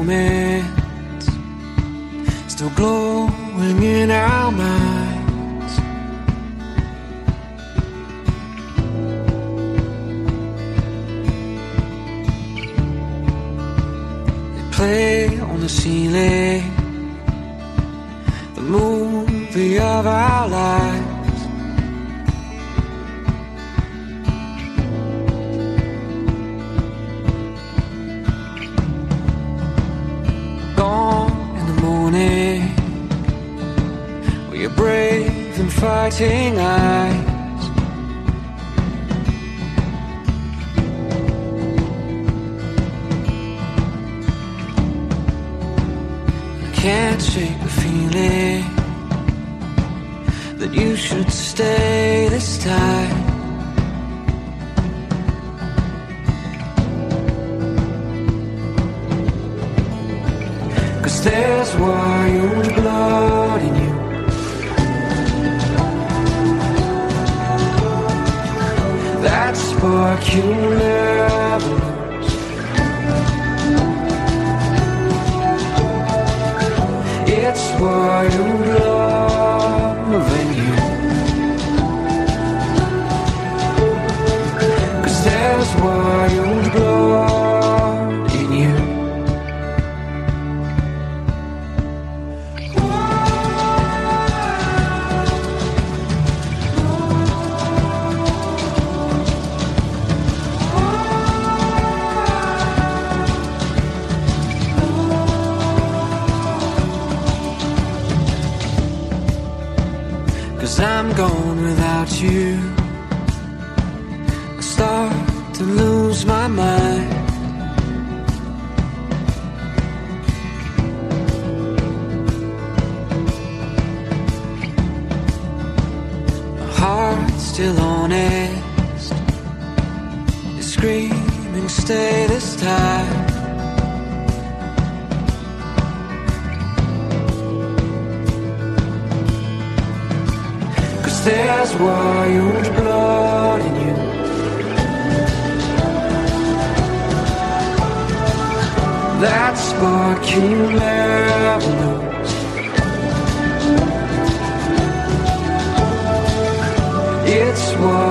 moments still glowing in our minds. They play on the ceiling, the movie of our lives. Brave and fighting eyes. I can't shake the feeling that you should stay this time. Cause there's wild blood in you. That spark you'll never lose. It's wild love in you. Cause there's wild blood in you. Cause I'm gone without you. I start to lose my mind. My heart's still honest, it's screaming stay this time. There's wild blood in you. That spark you'll never lose. It's wild.